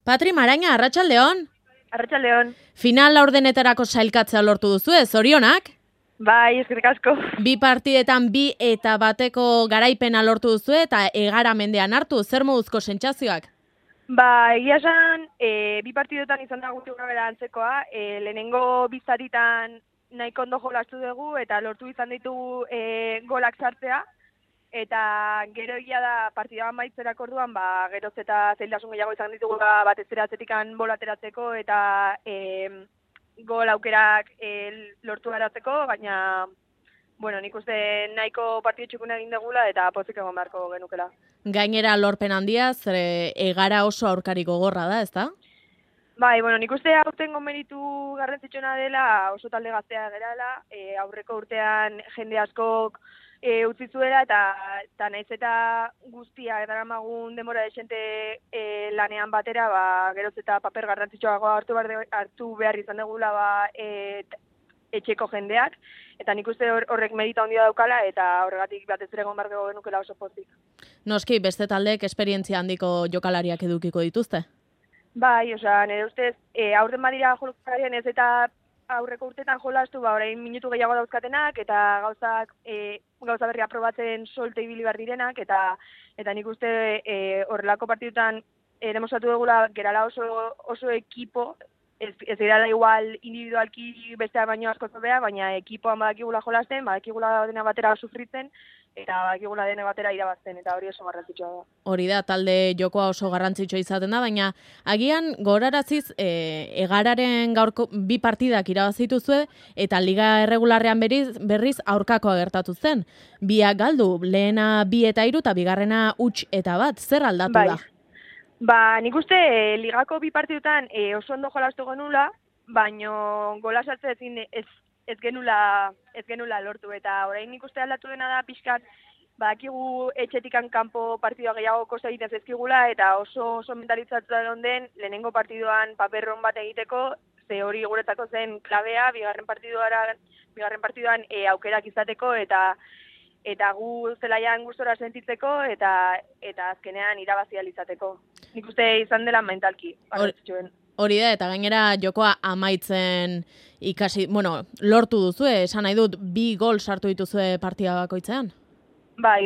Patri Maraina, Arratsaldeon. Arratsaldeon. Final laurdenetarako sailkatzea lortu duzu, zorionak? Bai, eskerrik asko. Bi partidetan 2-1 garaipena lortu duzu eta egaramendean hartu, zer moduzko sentsazioak? Ba, egia esan, bi partidotan izan da guzti bera antzekoa, lehenengo bizaritan nahiko ondo jolastu dugu eta lortu izan ditugu golak sartzea. Eta gero egia da partida amaitzerak orduan, geroz eta zailtasun gehiago izan ditugu batez ere atzetikan bola ateratzeko eta gol aukerak lortu garatzeko, baina nik uste nahiko partidu txukuna egin dugula eta pozik egon beharko genukela. Gainera lorpen handia, egara oso aurkari gogorra da, ezta? Bai, nik uste aurtengo meritu garrantzitsuena dela oso talde gaztea gerala, aurreko urtean jende askok utzi zuela eta naiz eta guztia edaramagun denbora desente lanean batera, geroz eta paper garrantzitsuago hartu behar izan dugula etxeko jendeak, eta nik uste horrek merita handia daukala eta horregatik batez ere egon beharko genukela oso pozik. Noski, beste taldeek esperientzia handiko jokalariak edukiko dituzte? Bai, nire ustez, aurten badira jolakarien ez eta aurreko urtetan jolastu, orain minutu gehiago dauzkatenak, eta gauza berria probatzen solte ibili behar direnak, eta nik uste horrelako partidutan demostratu dugula gerala oso ekipo, ez gerala igual individualki bestea baino asko zobea, baina ekipoan badakigula jolasten, badakigula dena batera sufritzen, eta badakigula dena batera irabazten, eta hori oso garrantzitsua da. Hori da, talde jokoa oso garrantzitsua izaten da, baina agian gogoraraziz egararen gaurko 2 partidak irabazituzue eta liga erregularrean berriz aurkakoa gertatu zen. Biak galdu, lehena 2 eta 3 eta bigarrena 1 eta 1, zer aldatu da? Nik uste ligako 2 partidutan oso ondo jolastu genula, baino gola sartzea ez genula lortu, eta orain nik uste aldatu dena da pixkat, badakigu etxetikan kanpo partidua gehiago kosta egiten zezkigula, eta oso mentalitzatu da den lehenengo partiduan paperron bat egiteko, ze hori guretzako zen klabea, bigarren partiduan aukerak izateko, eta gu zelaian gustora sentitzeko, eta azkenean irabazi ahal izateko. Nik uste izan dela mentalki. Hori da, eta gainera jokoa amaitzen ikasi, lortu duzu, esan nahi dut 2 gol sartu dituzue partida bakoitzean? Bai.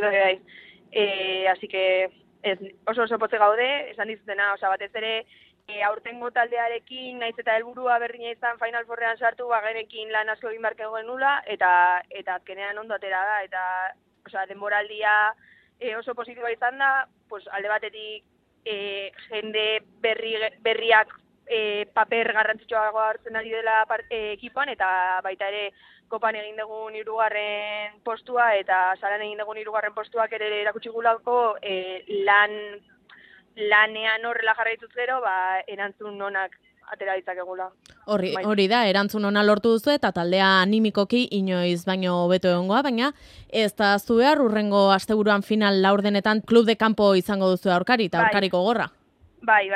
Así que oso potze gaude, esan dizutena, batez ere aurtengo taldearekin, naiz eta helburua berdina izan Final Fourrean sartu, genekin lan asko egin beharko genula, eta azkenean ondo atera da, eta denboraldia oso positiboa izan da, alde batetik jende berriak paper garrantzitsuago hartzen ari dela ekipoan, eta baita ere kopan egin dugun 3. postua, eta salan egin dugun 3. postuak ere erakutsi gulako lanean horrela jarraituz gero, erantzun onak atera ditzakegula. Hori da, erantzun ona lortu duzu eta taldea animikoki inoiz baino hobeto egongoa, baina ez da zu behar urrengo asteburuan final laurdenetan klub de campo izango duzu aurkari eta aurkariko gorra. Bai,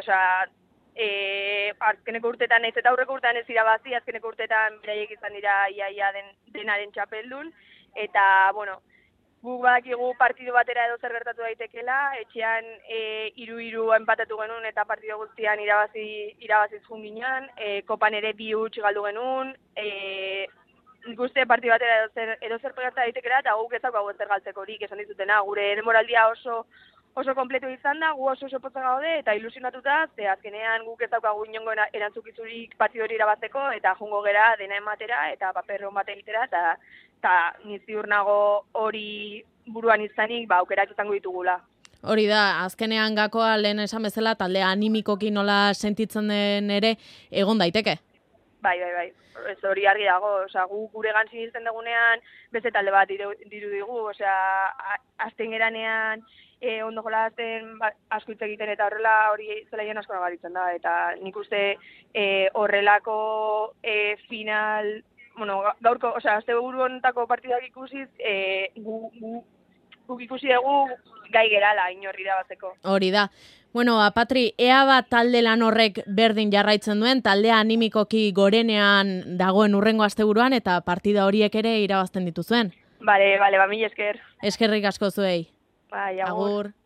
azkeneko urtetan ez eta aurreko urtean ez irabazi, azkeneko urtetan beraiek izan dira iaia denaren txapeldun, eta, guk badakigu partidu batera edo zer gertatu daitekela, etxean 3-3 enpatatu genuen eta partidu guztian irabaziz junginan, kopan ere 2-1 galdu genuen, nik uste partidu batera edo zer gertatu daitekela, eta guk ezak hau zer galtzeko horik esan dizutena, gure demoraldia oso kompletu izan da, gu oso potza gaude eta ilusionatuta, ze azkenean guk ez daukagu inongo erantzukizurik partidu hori irabazteko, eta jungo gera dena ematera eta paperron bat egitera, eta niziur nago hori buruan izanik aukerak izango ditugula. Hori da, azkenean gakoa lehen esan bezala, taldea animikoki nola sentitzen den ere egon daiteke? Bai. Ez hori argi dago, gu gure gantzin izten dugunean beste talde bat dirudigu, azten geranean ondo jolazten asko hitz egiten eta horrela hori zelaien asko nagaritzen da, eta nik uste horrelako final, gaurko, azte buru honetako partidak ikusiz, guk ikusi dugu gai gerala inorri irabazteko. Hori da. Patri, ea bat talde lan horrek berdin jarraitzen duen, taldea animikoki gorenean dagoen urrengo asteburuan eta partida horiek ere irabazten dituzuen. Bale, mila esker. Eskerrik asko zuei. Bai, agur.